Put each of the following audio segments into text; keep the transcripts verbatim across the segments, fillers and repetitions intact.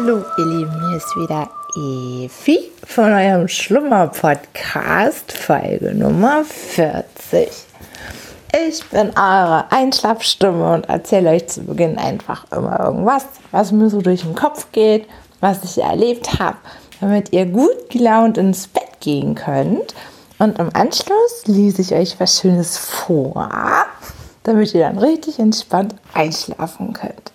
Hallo ihr Lieben, hier ist wieder Evi von eurem Schlummer-Podcast, Folge Nummer vierzig. Ich bin eure Einschlafstimme und erzähle euch zu Beginn einfach immer irgendwas, was mir so durch den Kopf geht, was ich erlebt habe, damit ihr gut gelaunt ins Bett gehen könnt. Und im Anschluss lese ich euch was Schönes vor, damit ihr dann richtig entspannt einschlafen könnt.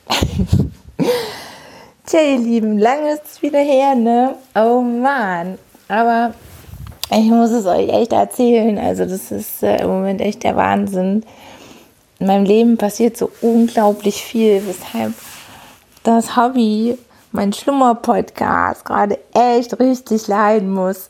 Tja, ihr Lieben, lange ist es wieder her, ne? Oh Mann, aber ich muss es euch echt erzählen, also das ist äh, im Moment echt der Wahnsinn. In meinem Leben passiert so unglaublich viel, weshalb das Hobby, mein Schlummer-Podcast, gerade echt richtig leiden muss.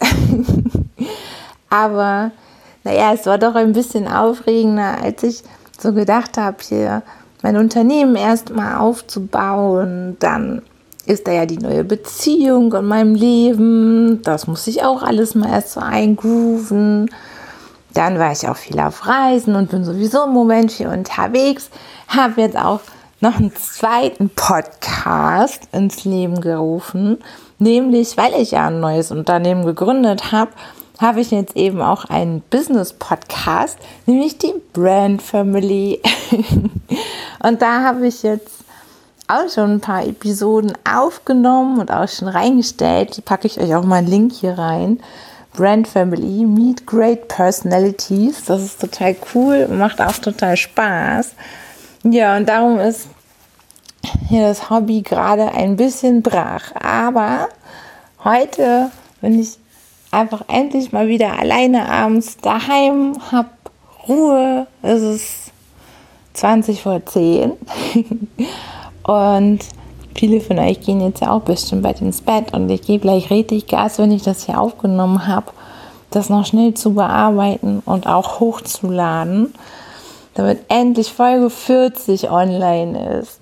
Aber naja, es war doch ein bisschen aufregender, als ich so gedacht habe, hier mein Unternehmen erstmal aufzubauen. Dann ist da ja die neue Beziehung in meinem Leben. Das muss ich auch alles mal erst so eingrooven. Dann war ich auch viel auf Reisen und bin sowieso im Moment hier unterwegs. Habe jetzt auch noch einen zweiten Podcast ins Leben gerufen. Nämlich, weil ich ja ein neues Unternehmen gegründet habe, habe ich jetzt eben auch einen Business-Podcast, nämlich die Brand Family. Und da habe ich jetzt auch schon ein paar Episoden aufgenommen und auch schon reingestellt. Die packe ich euch auch mal einen Link hier rein. Brand Family, Meet Great Personalities. Das ist total cool und macht auch total Spaß. Ja, und darum ist hier das Hobby gerade ein bisschen brach. Aber heute bin ich einfach endlich mal wieder alleine abends daheim, hab Ruhe. Es ist zwanzig vor zehn. Und viele von euch gehen jetzt ja auch bestimmt bald ins Bett und ich gebe gleich richtig Gas, wenn ich das hier aufgenommen habe, das noch schnell zu bearbeiten und auch hochzuladen, damit endlich Folge vierzig online ist.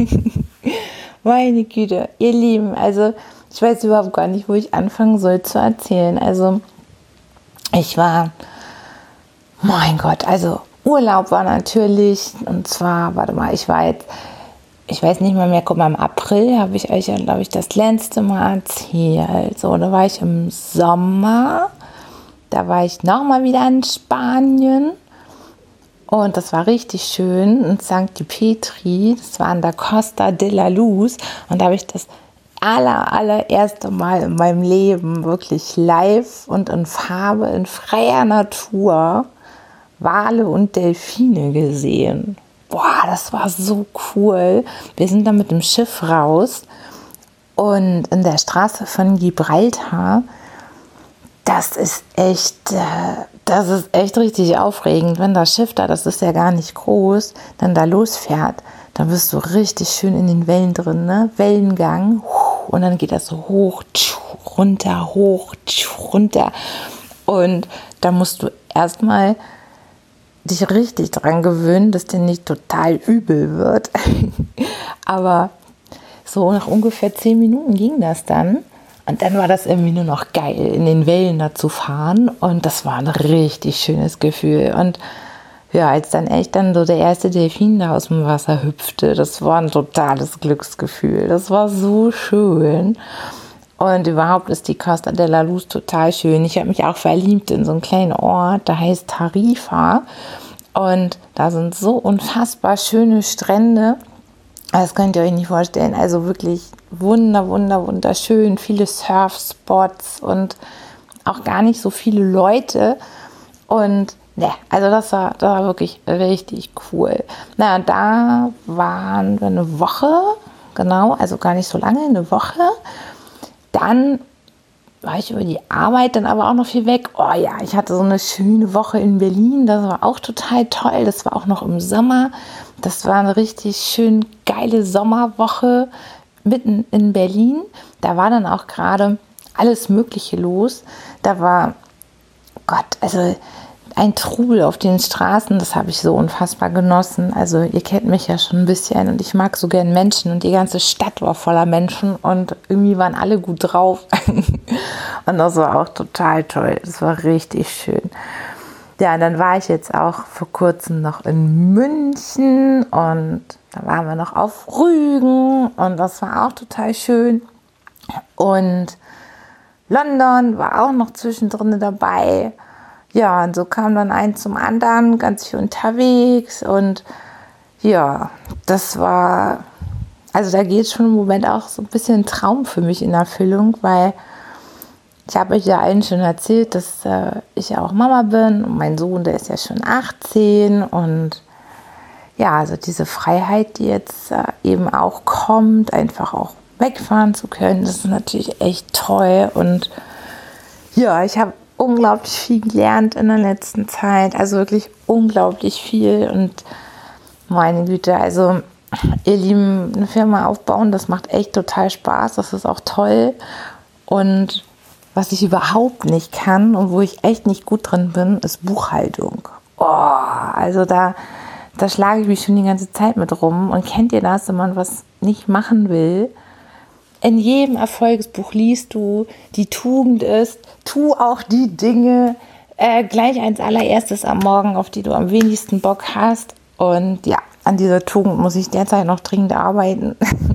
Meine Güte, ihr Lieben, also ich weiß überhaupt gar nicht, wo ich anfangen soll zu erzählen. Also ich war, mein Gott, also Urlaub war natürlich, und zwar, warte mal, ich war jetzt, ich weiß nicht mal mehr, guck mal, im April habe ich euch ja, glaube ich, das letzte Mal erzählt. So, da war ich im Sommer, da war ich nochmal wieder in Spanien und das war richtig schön in Sankt Petri, das war an der Costa de la Luz und da habe ich das aller, allererste Mal in meinem Leben wirklich live und in Farbe, in freier Natur Wale und Delfine gesehen. Boah, das war so cool. Wir sind dann mit dem Schiff raus und in der Straße von Gibraltar, das ist echt, das ist echt richtig aufregend, wenn das Schiff da, das ist ja gar nicht groß, dann da losfährt, dann bist du richtig schön in den Wellen drin, ne? Wellengang und dann geht das so hoch, runter, hoch, runter und da musst du erstmal dich richtig dran gewöhnen, dass dir nicht total übel wird. Aber so nach ungefähr zehn Minuten ging das dann. Und dann war das irgendwie nur noch geil, in den Wellen da zu fahren. Und das war ein richtig schönes Gefühl. Und ja, als dann echt dann so der erste Delfin da aus dem Wasser hüpfte, das war ein totales Glücksgefühl. Das war so schön. Und überhaupt ist die Costa de la Luz total schön. Ich habe mich auch verliebt in so einen kleinen Ort, der heißt Tarifa. Und da sind so unfassbar schöne Strände. Das könnt ihr euch nicht vorstellen. Also wirklich wunder, wunder, wunderschön. Viele Surfspots und auch gar nicht so viele Leute. Und ne, also das war, das war wirklich richtig cool. Na, und da waren wir eine Woche, genau, also gar nicht so lange, eine Woche. Dann war ich über die Arbeit dann aber auch noch viel weg. Oh ja, ich hatte so eine schöne Woche in Berlin. Das war auch total toll. Das war auch noch im Sommer. Das war eine richtig schön geile Sommerwoche mitten in Berlin. Da war dann auch gerade alles Mögliche los. Da war, Gott, also ein Trubel auf den Straßen, das habe ich so unfassbar genossen. Also ihr kennt mich ja schon ein bisschen und ich mag so gern Menschen und die ganze Stadt war voller Menschen und irgendwie waren alle gut drauf. Und das war auch total toll. Das war richtig schön. Ja, und dann war ich jetzt auch vor kurzem noch in München und da waren wir noch auf Rügen und das war auch total schön. Und London war auch noch zwischendrin dabei. Ja, und so kam dann eins zum anderen, ganz viel unterwegs. Und ja, das war, also da geht schon im Moment auch so ein bisschen ein Traum für mich in Erfüllung, weil ich habe euch ja allen schon erzählt, dass äh, ich ja auch Mama bin und mein Sohn, der ist ja schon achtzehn und ja, also diese Freiheit, die jetzt äh, eben auch kommt, einfach auch wegfahren zu können, das ist natürlich echt toll und ja, ich habe unglaublich viel gelernt in der letzten Zeit, also wirklich unglaublich viel und meine Güte, also ihr Lieben, eine Firma aufbauen, das macht echt total Spaß, das ist auch toll und was ich überhaupt nicht kann und wo ich echt nicht gut drin bin, ist Buchhaltung. Oh, also da, da schlage ich mich schon die ganze Zeit mit rum. Und kennt ihr das, wenn man was nicht machen will? In jedem Erfolgsbuch liest du, die Tugend ist, tu auch die Dinge äh, gleich als allererstes am Morgen, auf die du am wenigsten Bock hast. Und ja, an dieser Tugend muss ich derzeit noch dringend arbeiten.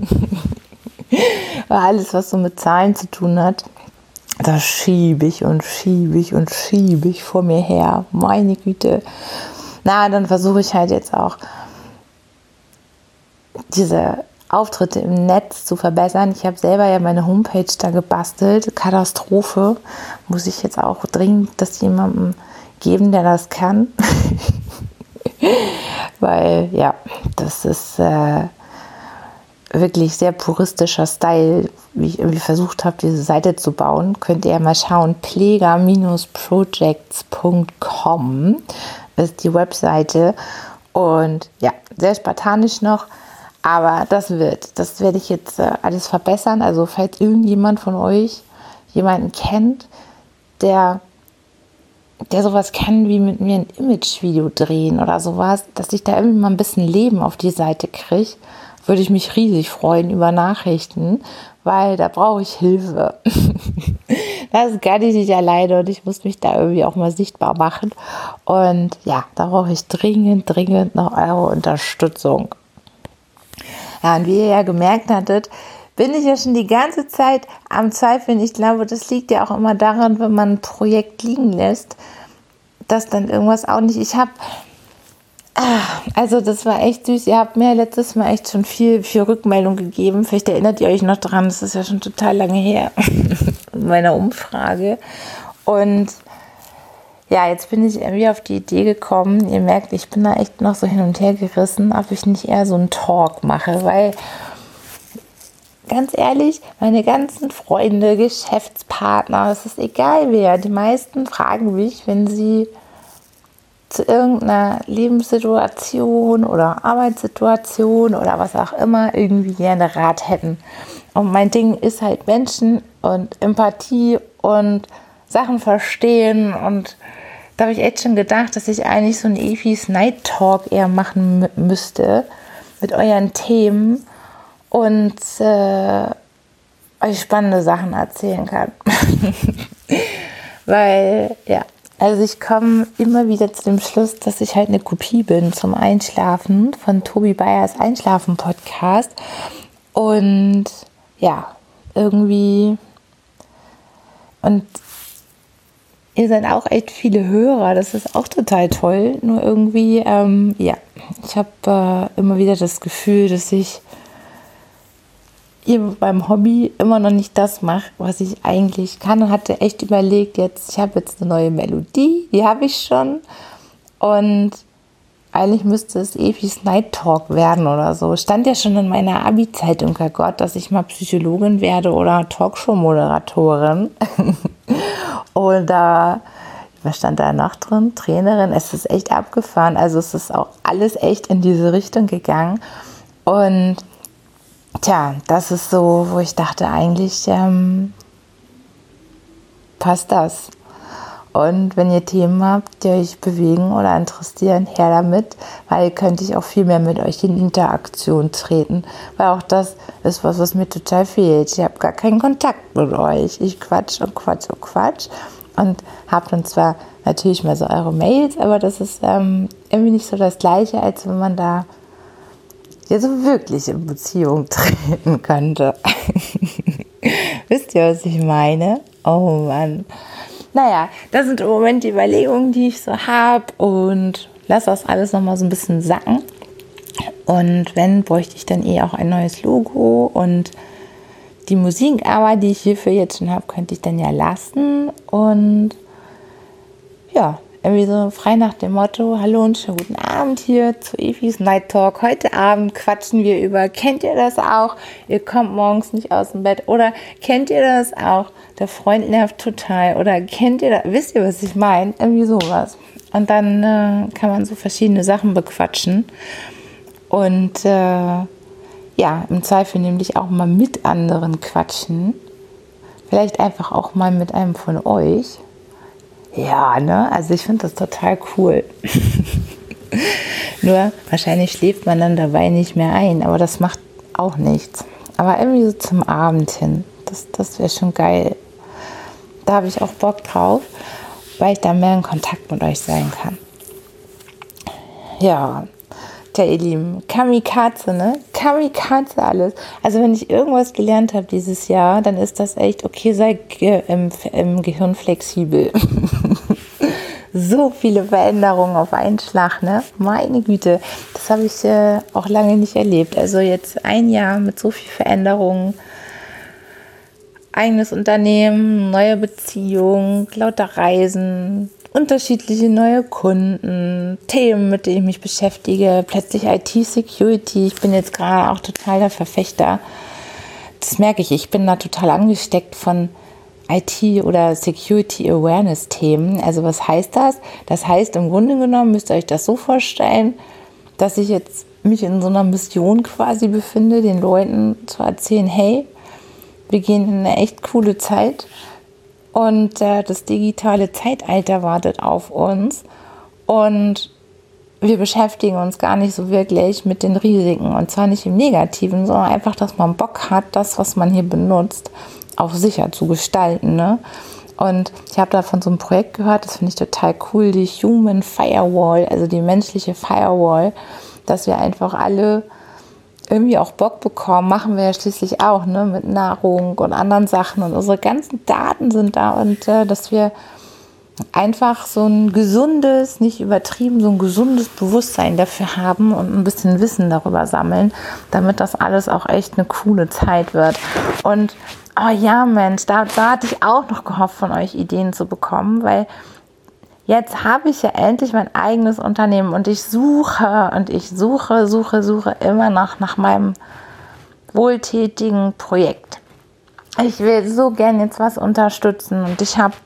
Weil alles, was so mit Zahlen zu tun hat, da schiebe ich und schiebe ich und schiebe ich vor mir her. Meine Güte. Na, dann versuche ich halt jetzt auch diese Auftritte im Netz zu verbessern. Ich habe selber ja meine Homepage da gebastelt. Katastrophe. Muss ich jetzt auch dringend das jemandem geben, der das kann. Weil, ja, das ist äh, wirklich sehr puristischer Style, wie ich irgendwie versucht habe, diese Seite zu bauen. Könnt ihr ja mal schauen. plega Projects punkt com ist die Webseite. Und ja, sehr spartanisch noch. Aber das wird, das werde ich jetzt äh, alles verbessern. Also falls irgendjemand von euch jemanden kennt, der, der sowas kann wie mit mir ein Imagevideo drehen oder sowas, dass ich da irgendwie mal ein bisschen Leben auf die Seite kriege, würde ich mich riesig freuen über Nachrichten, weil da brauche ich Hilfe. Das kann ich nicht alleine und ich muss mich da irgendwie auch mal sichtbar machen. Und ja, da brauche ich dringend, dringend noch eure Unterstützung. Ja, und wie ihr ja gemerkt hattet, bin ich ja schon die ganze Zeit am Zweifeln. Ich glaube, das liegt ja auch immer daran, wenn man ein Projekt liegen lässt, dass dann irgendwas auch nicht... Ich habe... Also das war echt süß. Ihr habt mir letztes Mal echt schon viel, viel Rückmeldung gegeben. Vielleicht erinnert ihr euch noch dran, das ist ja schon total lange her, meiner Umfrage. Und ja, jetzt bin ich irgendwie auf die Idee gekommen, ihr merkt, ich bin da echt noch so hin und her gerissen, ob ich nicht eher so einen Talk mache, weil ganz ehrlich, meine ganzen Freunde, Geschäftspartner, es ist egal wer, die meisten fragen mich, wenn sie zu irgendeiner Lebenssituation oder Arbeitssituation oder was auch immer irgendwie gerne Rat hätten. Und mein Ding ist halt Menschen und Empathie und Sachen verstehen. Und da habe ich echt schon gedacht, dass ich eigentlich so einen Efis Night Talk eher machen m- müsste mit euren Themen und äh, euch spannende Sachen erzählen kann. Weil, ja, also ich komme immer wieder zu dem Schluss, dass ich halt eine Kopie bin zum Einschlafen von Tobi Bayers Einschlafen-Podcast. Und ja, irgendwie... Und ihr seid auch echt viele Hörer, das ist auch total toll. Nur irgendwie, ähm, ja, ich habe äh, immer wieder das Gefühl, dass ich ihr beim Hobby immer noch nicht das mache, was ich eigentlich kann, und hatte echt überlegt, jetzt, ich habe jetzt eine neue Melodie, die habe ich schon, und eigentlich müsste es Efis Night Talk werden oder so. Stand ja schon in meiner Abi-Zeitung, Herrgott, dass ich mal Psychologin werde oder Talkshow-Moderatorin. Oder, was stand da noch drin? Trainerin. Es ist echt abgefahren. Also es ist auch alles echt in diese Richtung gegangen. Und tja, das ist so, wo ich dachte, eigentlich ähm, passt das. Und wenn ihr Themen habt, die euch bewegen oder interessieren, her damit, weil könnte ich auch viel mehr mit euch in Interaktion treten. Weil auch das ist was, was mir total fehlt. Ich habe gar keinen Kontakt mit euch. Ich quatsch und quatsch und quatsch und habe dann zwar natürlich mal so eure Mails, aber das ist ähm, irgendwie nicht so das Gleiche, als wenn man da ja so wirklich in Beziehung treten könnte. Wisst ihr, was ich meine? Oh Mann. Naja, das sind im Moment die Überlegungen, die ich so habe und lasse das alles nochmal so ein bisschen sacken. Und wenn, bräuchte ich dann eh auch ein neues Logo und die Musik aber, die ich hierfür jetzt schon habe, könnte ich dann ja lassen und ja, irgendwie so frei nach dem Motto, hallo und schönen guten Abend hier zu Evis Night Talk. Heute Abend quatschen wir über, kennt ihr das auch? Ihr kommt morgens nicht aus dem Bett oder kennt ihr das auch? Der Freund nervt total oder kennt ihr das? Wisst ihr, was ich meine? Irgendwie sowas. Und dann äh, kann man so verschiedene Sachen bequatschen und äh, ja, im Zweifel nämlich auch mal mit anderen quatschen. Vielleicht einfach auch mal mit einem von euch. Ja, ne? Also ich finde das total cool. Nur wahrscheinlich schläft man dann dabei nicht mehr ein, aber das macht auch nichts. Aber irgendwie so zum Abend hin, das, das wäre schon geil. Da habe ich auch Bock drauf, weil ich da mehr in Kontakt mit euch sein kann. Ja, tja, ihr Lieben, Kamikaze, ne? Kamikaze alles. Also wenn ich irgendwas gelernt habe dieses Jahr, dann ist das echt, okay, sei ge- im, im Gehirn flexibel. So viele Veränderungen auf einen Schlag, ne? Meine Güte, das habe ich äh, auch lange nicht erlebt. Also jetzt ein Jahr mit so viel Veränderungen. Eigenes Unternehmen, neue Beziehung, lauter Reisen, unterschiedliche neue Kunden, Themen, mit denen ich mich beschäftige, plötzlich I T-Security. Ich bin jetzt gerade auch total der Verfechter. Das merke ich, ich bin da total angesteckt von I T- oder Security-Awareness-Themen. Also was heißt das? Das heißt, im Grunde genommen müsst ihr euch das so vorstellen, dass ich jetzt mich in so einer Mission quasi befinde, den Leuten zu erzählen, hey, wir gehen in eine echt coole Zeit und äh, das digitale Zeitalter wartet auf uns und wir beschäftigen uns gar nicht so wirklich mit den Risiken und zwar nicht im Negativen, sondern einfach, dass man Bock hat, das, was man hier benutzt, auch sicher zu gestalten, ne? Und ich habe da von so einem Projekt gehört, das finde ich total cool, die Human Firewall, also die menschliche Firewall, dass wir einfach alle irgendwie auch Bock bekommen, machen wir ja schließlich auch, ne, mit Nahrung und anderen Sachen und unsere ganzen Daten sind da und äh, dass wir einfach so ein gesundes, nicht übertrieben, so ein gesundes Bewusstsein dafür haben und ein bisschen Wissen darüber sammeln, damit das alles auch echt eine coole Zeit wird. Und oh ja, Mensch, da, da hatte ich auch noch gehofft, von euch Ideen zu bekommen, weil jetzt habe ich ja endlich mein eigenes Unternehmen und ich suche und ich suche, suche, suche immer noch nach meinem wohltätigen Projekt. Ich will so gern jetzt was unterstützen und ich habe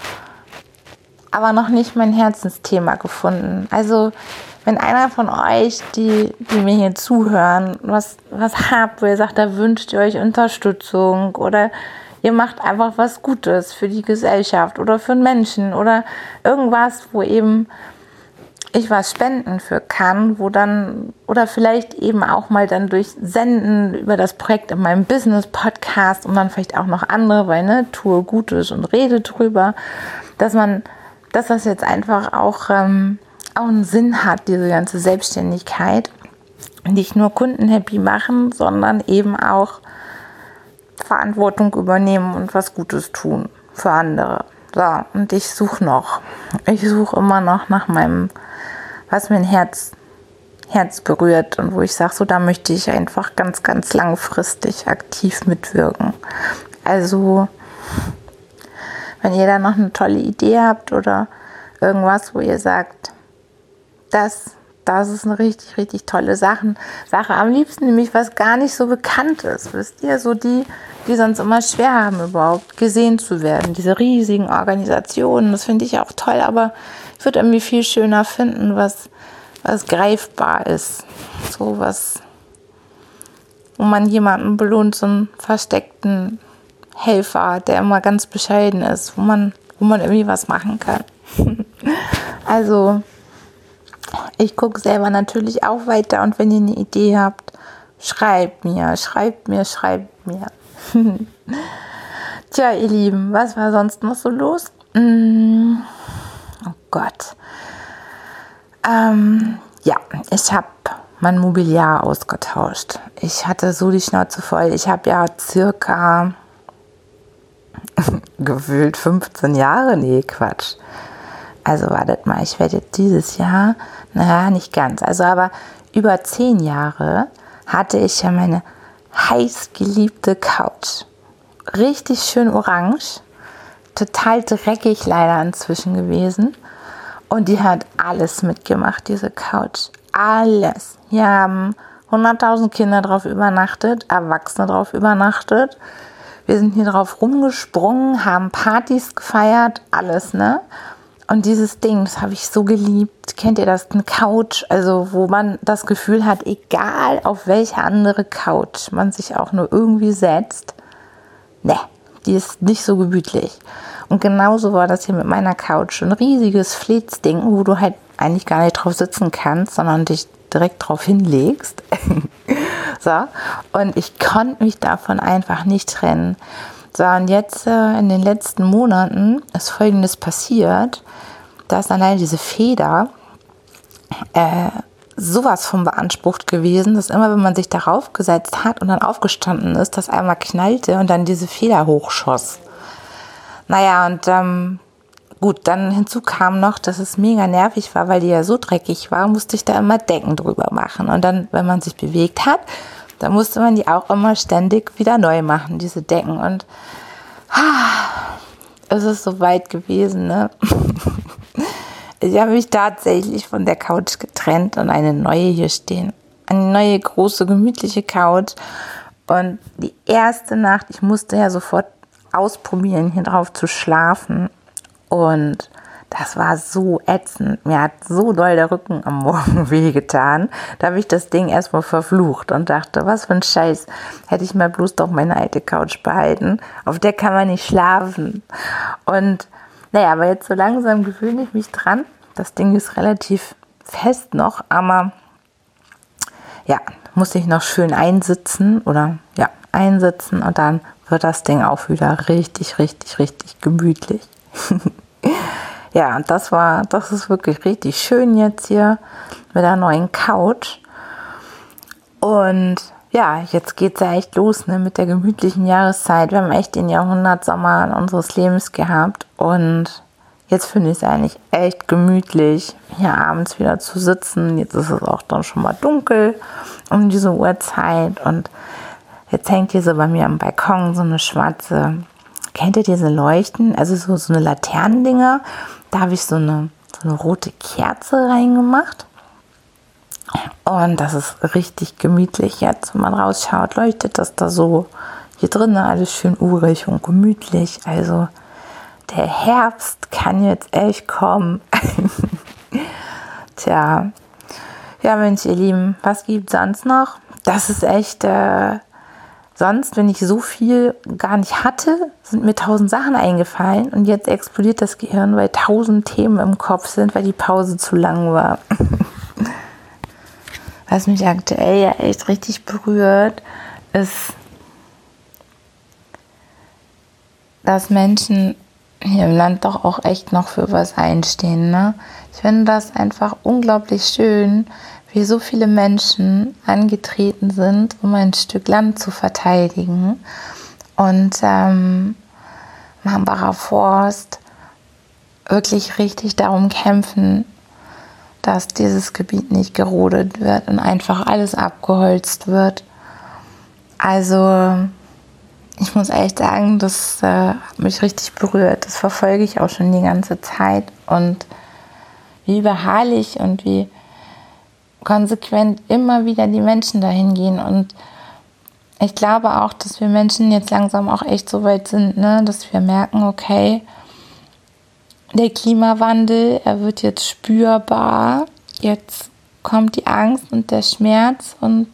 aber noch nicht mein Herzensthema gefunden. Also wenn einer von euch, die, die mir hier zuhören, was, was habt, wo ihr sagt, da wünscht ihr euch Unterstützung oder ihr macht einfach was Gutes für die Gesellschaft oder für einen Menschen oder irgendwas, wo eben ich was spenden für kann, wo dann, oder vielleicht eben auch mal dann durch Senden über das Projekt in meinem Business-Podcast und dann vielleicht auch noch andere, weil ne, tue Gutes und rede drüber, dass man, dass das jetzt einfach auch, ähm, auch einen Sinn hat, diese ganze Selbstständigkeit. Nicht nur Kunden happy machen, sondern eben auch Verantwortung übernehmen und was Gutes tun für andere. So, und ich suche noch. Ich suche immer noch nach meinem, was mein Herz, Herz berührt und wo ich sage, so da möchte ich einfach ganz, ganz langfristig aktiv mitwirken. Also, wenn ihr da noch eine tolle Idee habt oder irgendwas, wo ihr sagt, das, das ist eine richtig, richtig tolle Sache. Sache. Am liebsten nämlich was gar nicht so bekannt ist. Wisst ihr, so die, die sonst immer schwer haben, überhaupt gesehen zu werden. Diese riesigen Organisationen, das finde ich auch toll, aber ich würde irgendwie viel schöner finden, was, was greifbar ist. So was, wo man jemanden belohnt, so einen versteckten Helfer, der immer ganz bescheiden ist, wo man, wo man irgendwie was machen kann. Also, ich gucke selber natürlich auch weiter und wenn ihr eine Idee habt, schreibt mir, schreibt mir, schreibt mir. Tja, ihr Lieben, was war sonst noch so los? Mm, oh Gott. Ähm, ja, ich habe mein Mobiliar ausgetauscht. Ich hatte so die Schnauze voll. Ich habe ja circa gefühlt fünfzehn Jahre, nee, Quatsch. Also wartet mal, ich werde jetzt dieses Jahr, naja, nicht ganz, also aber über zehn Jahre hatte ich ja meine heiß geliebte Couch. Richtig schön orange, total dreckig leider inzwischen gewesen. Und die hat alles mitgemacht, diese Couch. Alles. Hier haben hunderttausend Kinder drauf übernachtet, Erwachsene drauf übernachtet. Wir sind hier drauf rumgesprungen, haben Partys gefeiert, alles, ne? Und dieses Ding, das habe ich so geliebt. Kennt ihr das? Eine Couch, also wo man das Gefühl hat, egal auf welche andere Couch man sich auch nur irgendwie setzt, ne, die ist nicht so gemütlich. Und genauso war das hier mit meiner Couch. Ein riesiges Fleetsding, wo du halt eigentlich gar nicht drauf sitzen kannst, sondern dich direkt drauf hinlegst. So, und ich konnte mich davon einfach nicht trennen. So, und jetzt äh, in den letzten Monaten ist Folgendes passiert, dass allein diese Feder äh, sowas von beansprucht gewesen, dass immer, wenn man sich darauf gesetzt hat und dann aufgestanden ist, das einmal knallte und dann diese Feder hochschoss. Naja, und ähm, gut, dann hinzu kam noch, dass es mega nervig war, weil die ja so dreckig war, musste ich da immer Decken drüber machen. Und dann, wenn man sich bewegt hat, dann musste man die auch immer ständig wieder neu machen, diese Decken. Und ah, es ist so weit gewesen, ne? Ich habe mich tatsächlich von der Couch getrennt und eine neue hier stehen. Eine neue, große, gemütliche Couch. Und die erste Nacht, ich musste ja sofort ausprobieren, hier drauf zu schlafen. Und das war so ätzend. Mir hat so doll der Rücken am Morgen wehgetan. Da habe ich das Ding erstmal verflucht und dachte, was für ein Scheiß. Hätte ich mal bloß doch meine alte Couch behalten. Auf der kann man nicht schlafen. Und naja, aber jetzt so langsam gewöhne ich mich dran. Das Ding ist relativ fest noch, aber ja, muss ich noch schön einsitzen oder ja, einsitzen und dann wird das Ding auch wieder richtig, richtig, richtig gemütlich. Ja, und das war, das ist wirklich richtig schön jetzt hier mit der neuen Couch. Und ja, jetzt geht's ja echt los, ne, mit der gemütlichen Jahreszeit. Wir haben echt den Jahrhundertsommer unseres Lebens gehabt und jetzt finde ich es eigentlich echt gemütlich, hier abends wieder zu sitzen. Jetzt ist es auch dann schon mal dunkel um diese Uhrzeit und jetzt hängt hier so bei mir am Balkon so eine schwarze, kennt ihr diese Leuchten? Also so, so eine Laternendinger. Da habe ich so eine, so eine rote Kerze reingemacht. Und das ist richtig gemütlich jetzt, wenn man rausschaut, leuchtet das da so. Hier drinnen alles schön urig und gemütlich. Also der Herbst kann jetzt echt kommen. Tja, ja Mensch, ihr Lieben, was gibt es sonst noch? Das ist echt, äh, sonst, wenn ich so viel gar nicht hatte, sind mir tausend Sachen eingefallen und jetzt explodiert das Gehirn, weil tausend Themen im Kopf sind, weil die Pause zu lang war. Was mich aktuell ja echt richtig berührt, ist, dass Menschen hier im Land doch auch echt noch für was einstehen, ne? Ich finde das einfach unglaublich schön, wie so viele Menschen angetreten sind, um ein Stück Land zu verteidigen. Und ähm, im Hambacher Forst wirklich richtig darum kämpfen, dass dieses Gebiet nicht gerodet wird und einfach alles abgeholzt wird. Also ich muss echt sagen, das äh, hat mich richtig berührt. Das verfolge ich auch schon die ganze Zeit. Und wie beharrlich und wie konsequent immer wieder die Menschen dahin gehen. Und ich glaube auch, dass wir Menschen jetzt langsam auch echt so weit sind, ne, dass wir merken, okay, der Klimawandel, er wird jetzt spürbar. Jetzt kommt die Angst und der Schmerz und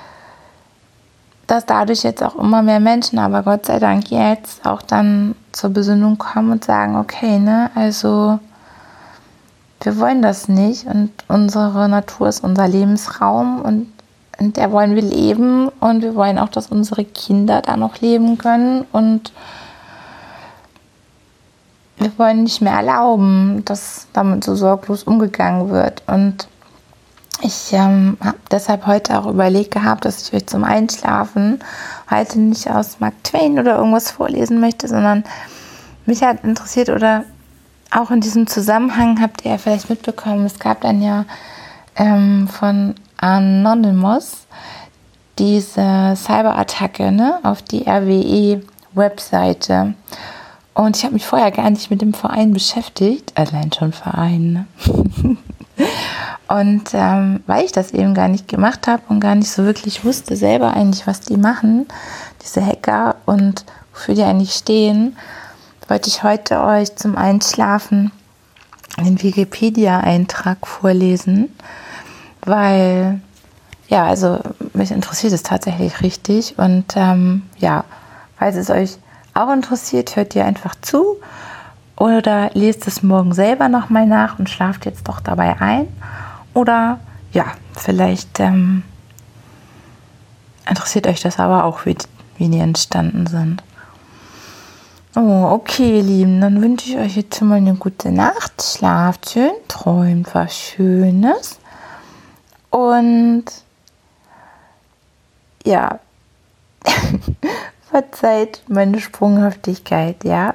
dass dadurch jetzt auch immer mehr Menschen, aber Gott sei Dank jetzt auch dann zur Besinnung kommen und sagen, okay, ne, also wir wollen das nicht und unsere Natur ist unser Lebensraum und in der wollen wir leben und wir wollen auch, dass unsere Kinder da noch leben können und wir wollen nicht mehr erlauben, dass damit so sorglos umgegangen wird. Und Ich ähm, habe deshalb heute auch überlegt gehabt, dass ich euch zum Einschlafen heute nicht aus Mark Twain oder irgendwas vorlesen möchte, sondern mich hat interessiert oder auch in diesem Zusammenhang habt ihr ja vielleicht mitbekommen, es gab dann ja ähm, von Anonymous diese Cyberattacke, ne, auf die R W E-Webseite. Und ich habe mich vorher gar nicht mit dem Verein beschäftigt, allein schon Verein, ne? Und ähm, weil ich das eben gar nicht gemacht habe und gar nicht so wirklich wusste selber eigentlich, was die machen, diese Hacker und wofür die eigentlich stehen, wollte ich heute euch zum Einschlafen den Wikipedia-Eintrag vorlesen, weil, ja, also mich interessiert es tatsächlich richtig und ähm, ja, falls es euch auch interessiert, hört ihr einfach zu oder lest es morgen selber nochmal nach und schlaft jetzt doch dabei ein. Oder ja, vielleicht ähm, interessiert euch das aber auch, wie, wie die entstanden sind. Oh, okay, ihr Lieben, dann wünsche ich euch jetzt schon mal eine gute Nacht. Schlaft schön, träumt was Schönes. Und ja, verzeiht meine Sprunghaftigkeit, ja.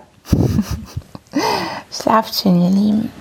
Schlaft schön, ihr Lieben.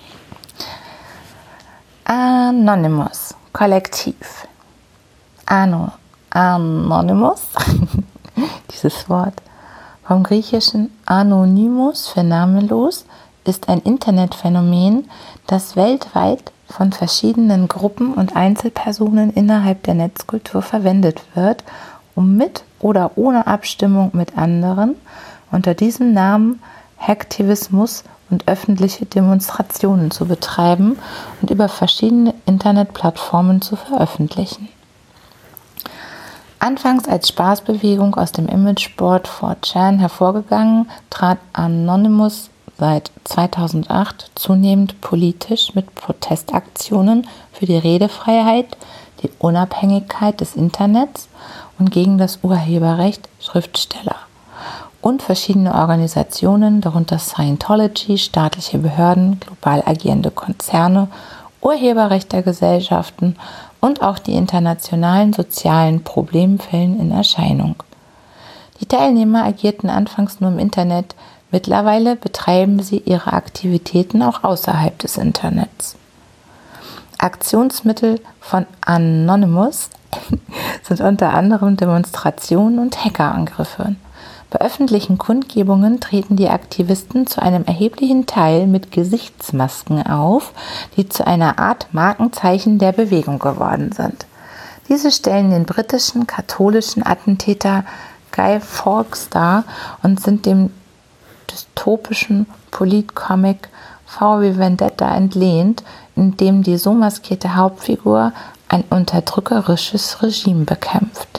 Anonymous, Kollektiv. Ano, Anonymous, dieses Wort, vom griechischen Anonymous für namenlos, ist ein Internetphänomen, das weltweit von verschiedenen Gruppen und Einzelpersonen innerhalb der Netzkultur verwendet wird, um mit oder ohne Abstimmung mit anderen unter diesem Namen Hacktivismus und öffentliche Demonstrationen zu betreiben und über verschiedene Internetplattformen zu veröffentlichen. Anfangs als Spaßbewegung aus dem Imageboard four chan hervorgegangen, trat Anonymous seit zweitausendacht zunehmend politisch mit Protestaktionen für die Redefreiheit, die Unabhängigkeit des Internets und gegen das Urheberrecht Schriftsteller und verschiedene Organisationen, darunter Scientology, staatliche Behörden, global agierende Konzerne, Urheberrechtsgesellschaften und auch die internationalen sozialen Problemfällen in Erscheinung. Die Teilnehmer agierten anfangs nur im Internet, mittlerweile betreiben sie ihre Aktivitäten auch außerhalb des Internets. Aktionsmittel von Anonymous sind unter anderem Demonstrationen und Hackerangriffe. Bei öffentlichen Kundgebungen treten die Aktivisten zu einem erheblichen Teil mit Gesichtsmasken auf, die zu einer Art Markenzeichen der Bewegung geworden sind. Diese stellen den britischen katholischen Attentäter Guy Fawkes dar und sind dem dystopischen Politcomic V wie Vendetta entlehnt, in dem die so maskierte Hauptfigur ein unterdrückerisches Regime bekämpft.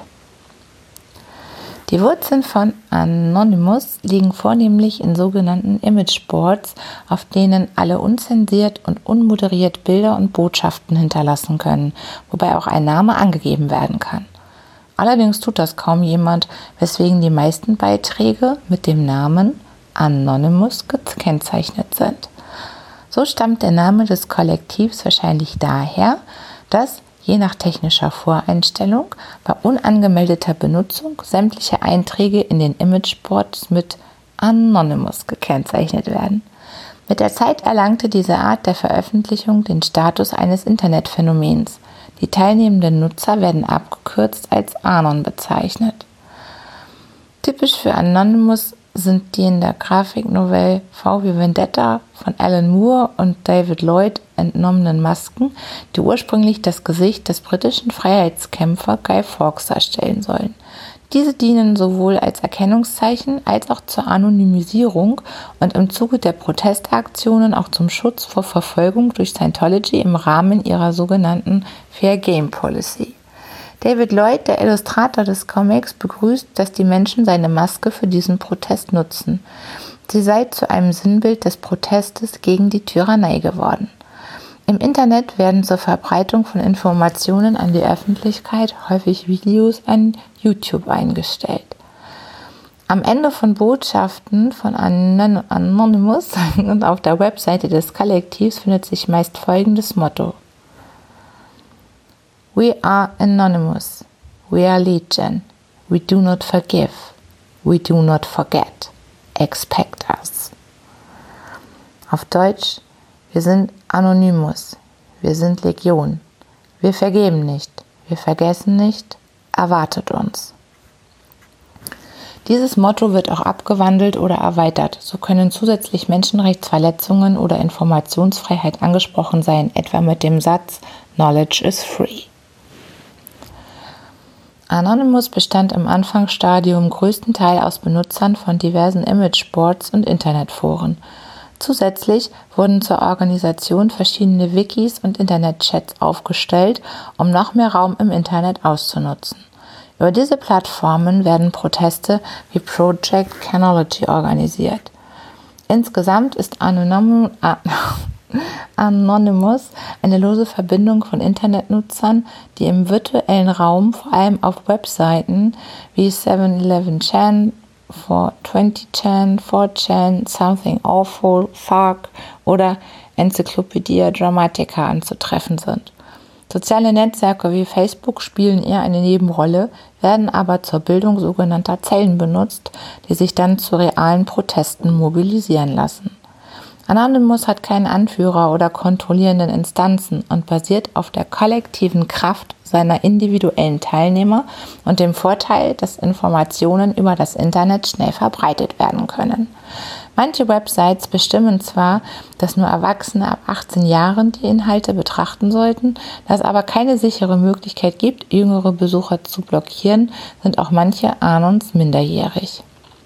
Die Wurzeln von Anonymous liegen vornehmlich in sogenannten Imageboards, auf denen alle unzensiert und unmoderiert Bilder und Botschaften hinterlassen können, wobei auch ein Name angegeben werden kann. Allerdings tut das kaum jemand, weswegen die meisten Beiträge mit dem Namen Anonymous gekennzeichnet sind. So stammt der Name des Kollektivs wahrscheinlich daher, dass je nach technischer Voreinstellung bei unangemeldeter Benutzung sämtliche Einträge in den Imageboards mit Anonymous gekennzeichnet werden. Mit der Zeit erlangte diese Art der Veröffentlichung den Status eines Internetphänomens. Die teilnehmenden Nutzer werden abgekürzt als Anon bezeichnet. Typisch für Anonymous sind die in der Grafiknovelle V wie Vendetta von Alan Moore und David Lloyd entnommenen Masken, die ursprünglich das Gesicht des britischen Freiheitskämpfer Guy Fawkes darstellen sollen. Diese dienen sowohl als Erkennungszeichen als auch zur Anonymisierung und im Zuge der Protestaktionen auch zum Schutz vor Verfolgung durch Scientology im Rahmen ihrer sogenannten Fair Game Policy. David Lloyd, der Illustrator des Comics, begrüßt, dass die Menschen seine Maske für diesen Protest nutzen. Sie sei zu einem Sinnbild des Protestes gegen die Tyrannei geworden. Im Internet werden zur Verbreitung von Informationen an die Öffentlichkeit häufig Videos an YouTube eingestellt. Am Ende von Botschaften von Anonymous und auf der Webseite des Kollektivs findet sich meist folgendes Motto: We are anonymous. We are legion. We do not forgive. We do not forget. Expect us. Auf Deutsch, wir sind Anonymous. Wir sind Legion. Wir vergeben nicht. Wir vergessen nicht. Erwartet uns. Dieses Motto wird auch abgewandelt oder erweitert. So können zusätzlich Menschenrechtsverletzungen oder Informationsfreiheit angesprochen sein, etwa mit dem Satz Knowledge is free. Anonymous bestand im Anfangsstadium größtenteils aus Benutzern von diversen Imageboards und Internetforen. Zusätzlich wurden zur Organisation verschiedene Wikis und Internetchats aufgestellt, um noch mehr Raum im Internet auszunutzen. Über diese Plattformen werden Proteste wie Project Canology organisiert. Insgesamt ist Anonym, Anonymous eine lose Verbindung von Internetnutzern, die im virtuellen Raum vor allem auf Webseiten wie seven eleven Chan, four twenty Chan, four chan, Something Awful, Fuck oder Encyclopedia Dramatica anzutreffen sind. Soziale Netzwerke wie Facebook spielen eher eine Nebenrolle, werden aber zur Bildung sogenannter Zellen benutzt, die sich dann zu realen Protesten mobilisieren lassen. Anonymous hat keinen Anführer oder kontrollierenden Instanzen und basiert auf der kollektiven Kraft seiner individuellen Teilnehmer und dem Vorteil, dass Informationen über das Internet schnell verbreitet werden können. Manche Websites bestimmen zwar, dass nur Erwachsene ab achtzehn Jahren die Inhalte betrachten sollten, da es aber keine sichere Möglichkeit gibt, jüngere Besucher zu blockieren, sind auch manche Anons minderjährig.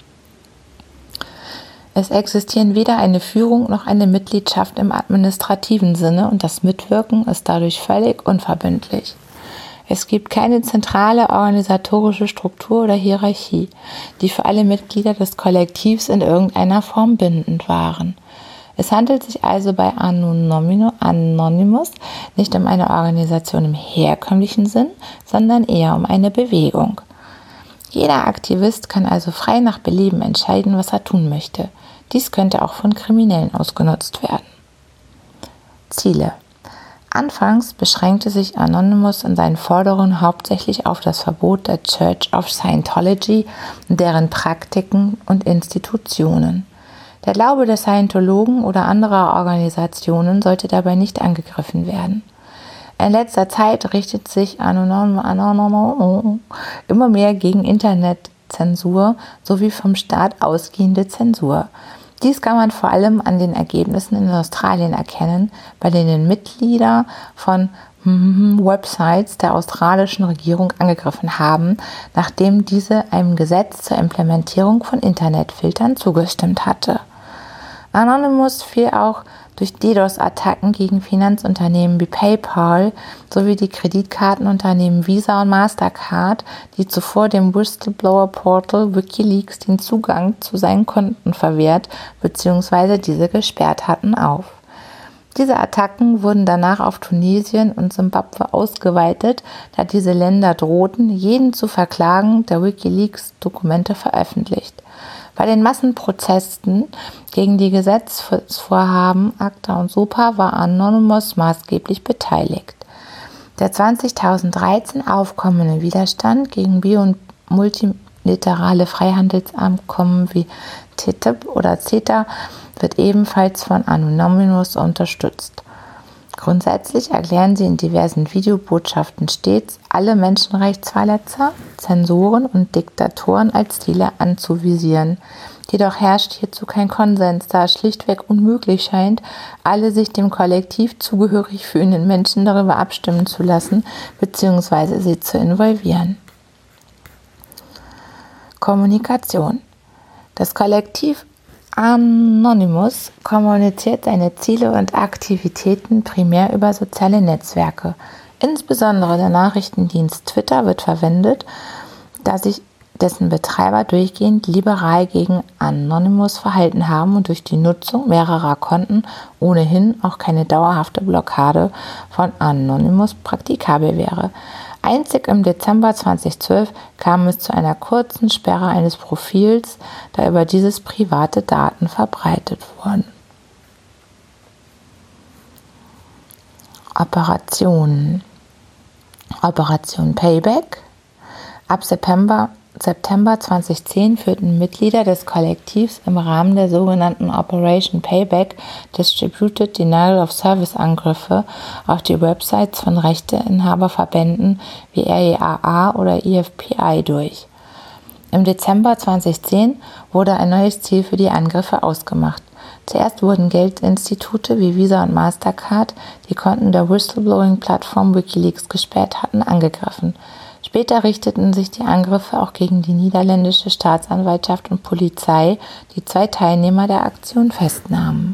Es existieren weder eine Führung noch eine Mitgliedschaft im administrativen Sinne und das Mitwirken ist dadurch völlig unverbindlich. Es gibt keine zentrale organisatorische Struktur oder Hierarchie, die für alle Mitglieder des Kollektivs in irgendeiner Form bindend waren. Es handelt sich also bei Anonymous nicht um eine Organisation im herkömmlichen Sinn, sondern eher um eine Bewegung. Jeder Aktivist kann also frei nach Belieben entscheiden, was er tun möchte. Dies könnte auch von Kriminellen ausgenutzt werden. Ziele. Anfangs beschränkte sich Anonymous in seinen Forderungen hauptsächlich auf das Verbot der Church of Scientology und deren Praktiken und Institutionen. Der Glaube der Scientologen oder anderer Organisationen sollte dabei nicht angegriffen werden. In letzter Zeit richtet sich Anonymous immer mehr gegen Internetzensur sowie vom Staat ausgehende Zensur. Dies kann man vor allem an den Ergebnissen in Australien erkennen, bei denen Mitglieder von Websites der australischen Regierung angegriffen haben, nachdem diese einem Gesetz zur Implementierung von Internetfiltern zugestimmt hatte. Anonymous fiel auch durch DDoS-Attacken gegen Finanzunternehmen wie PayPal sowie die Kreditkartenunternehmen Visa und Mastercard, die zuvor dem Whistleblower-Portal WikiLeaks den Zugang zu seinen Konten verwehrt bzw. diese gesperrt hatten, auf. Diese Attacken wurden danach auf Tunesien und Simbabwe ausgeweitet, da diese Länder drohten, jeden zu verklagen, der WikiLeaks-Dokumente veröffentlicht. Bei den Massenprotesten gegen die Gesetzesvorhaben ACTA und SOPA war Anonymous maßgeblich beteiligt. Der zweitausenddreizehn aufkommende Widerstand gegen bi- und multilaterale Freihandelsabkommen wie T T I P oder CETA wird ebenfalls von Anonymous unterstützt. Grundsätzlich erklären sie in diversen Videobotschaften stets, alle Menschenrechtsverletzer, Zensoren und Diktatoren als Ziele anzuvisieren. Jedoch herrscht hierzu kein Konsens, da es schlichtweg unmöglich scheint, alle sich dem Kollektiv zugehörig fühlenden Menschen darüber abstimmen zu lassen bzw. sie zu involvieren. Kommunikation. Das Kollektiv Anonymous kommuniziert seine Ziele und Aktivitäten primär über soziale Netzwerke. Insbesondere der Nachrichtendienst Twitter wird verwendet, da sich dessen Betreiber durchgehend liberal gegen Anonymous verhalten haben und durch die Nutzung mehrerer Konten ohnehin auch keine dauerhafte Blockade von Anonymous praktikabel wäre. Einzig im Dezember zweitausendzwölf kam es zu einer kurzen Sperre eines Profils, da über dieses private Daten verbreitet wurden. Operationen. Operation Payback. Ab September, September zweitausendzehn führten Mitglieder des Kollektivs im Rahmen der sogenannten Operation Payback Distributed Denial of Service Angriffe auf die Websites von Rechteinhaberverbänden wie R E A A oder I F P I durch. Im Dezember zweitausendzehn wurde ein neues Ziel für die Angriffe ausgemacht. Zuerst wurden Geldinstitute wie Visa und Mastercard, die Konten der Whistleblowing-Plattform Wikileaks gesperrt hatten, angegriffen. Später richteten sich die Angriffe auch gegen die niederländische Staatsanwaltschaft und Polizei, die zwei Teilnehmer der Aktion festnahmen.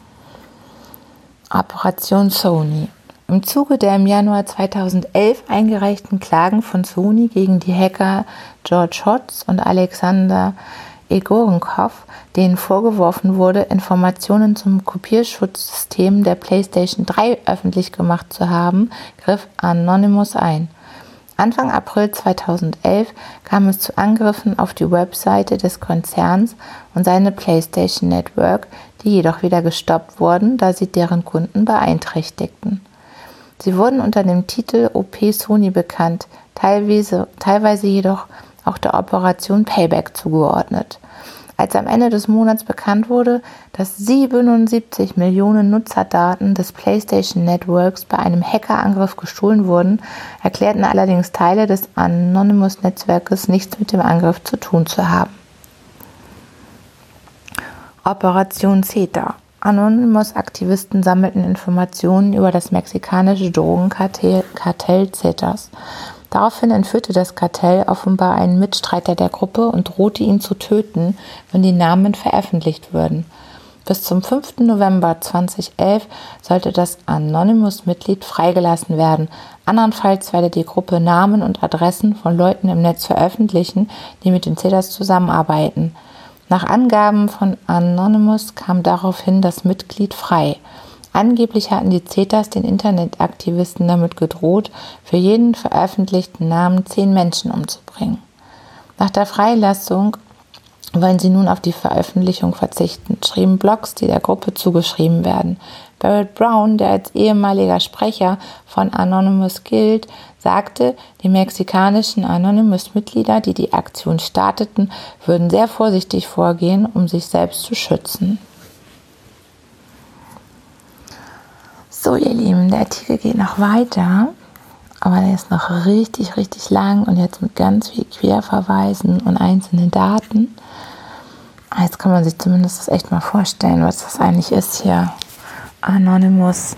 Operation Sony. Im Zuge der im Januar zweitausendelf eingereichten Klagen von Sony gegen die Hacker George Hotz und Alexander Egorenkov, denen vorgeworfen wurde, Informationen zum Kopierschutzsystem der PlayStation drei öffentlich gemacht zu haben, griff Anonymous ein. Anfang April zweitausendelf kam es zu Angriffen auf die Webseite des Konzerns und seine PlayStation Network, die jedoch wieder gestoppt wurden, da sie deren Kunden beeinträchtigten. Sie wurden unter dem Titel O P Sony bekannt, teilweise, teilweise jedoch auch der Operation Payback zugeordnet. Als am Ende des Monats bekannt wurde, dass siebenundsiebzig Millionen Nutzerdaten des PlayStation Networks bei einem Hackerangriff gestohlen wurden, erklärten allerdings Teile des Anonymous-Netzwerkes nichts mit dem Angriff zu tun zu haben. Operation Zeta. Anonymous-Aktivisten sammelten Informationen über das mexikanische Drogenkartell Kartell Zetas. Daraufhin entführte das Kartell offenbar einen Mitstreiter der Gruppe und drohte ihn zu töten, wenn die Namen veröffentlicht würden. Bis zum fünften November zweitausendelf sollte das Anonymous-Mitglied freigelassen werden. Andernfalls werde die Gruppe Namen und Adressen von Leuten im Netz veröffentlichen, die mit den Zetas zusammenarbeiten. Nach Angaben von Anonymous kam daraufhin das Mitglied frei. Angeblich hatten die Zetas den Internetaktivisten damit gedroht, für jeden veröffentlichten Namen zehn Menschen umzubringen. Nach der Freilassung wollen sie nun auf die Veröffentlichung verzichten, schrieben Blogs, die der Gruppe zugeschrieben werden. Barrett Brown, der als ehemaliger Sprecher von Anonymous gilt, sagte, die mexikanischen Anonymous-Mitglieder, die die Aktion starteten, würden sehr vorsichtig vorgehen, um sich selbst zu schützen. So, ihr Lieben, der Artikel geht noch weiter, aber der ist noch richtig, richtig lang und jetzt mit ganz viel Querverweisen und einzelnen Daten. Jetzt kann man sich zumindest das echt mal vorstellen, was das eigentlich ist hier. Anonymous.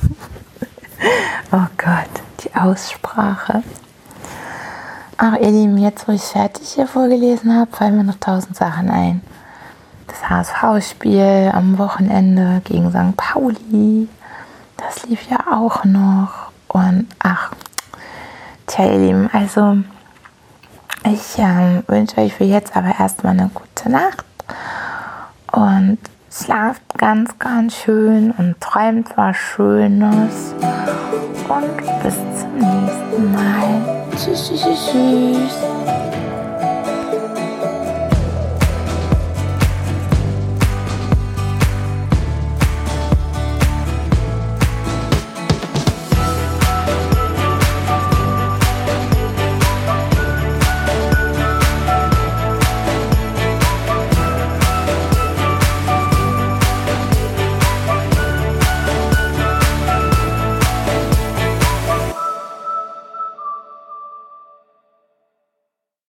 Oh Gott, die Aussprache. Ach, ihr Lieben, jetzt wo ich fertig hier vorgelesen habe, fallen mir noch tausend Sachen ein. Das H S V-Spiel am Wochenende gegen Sankt Pauli. Das lief ja auch noch. Und ach, tja, ihr Lieben, also ich äh, wünsche euch für jetzt aber erstmal eine gute Nacht. Und schlaft ganz, ganz schön und träumt was Schönes. Und bis zum nächsten Mal. Tschüss, tschüss, tschüss.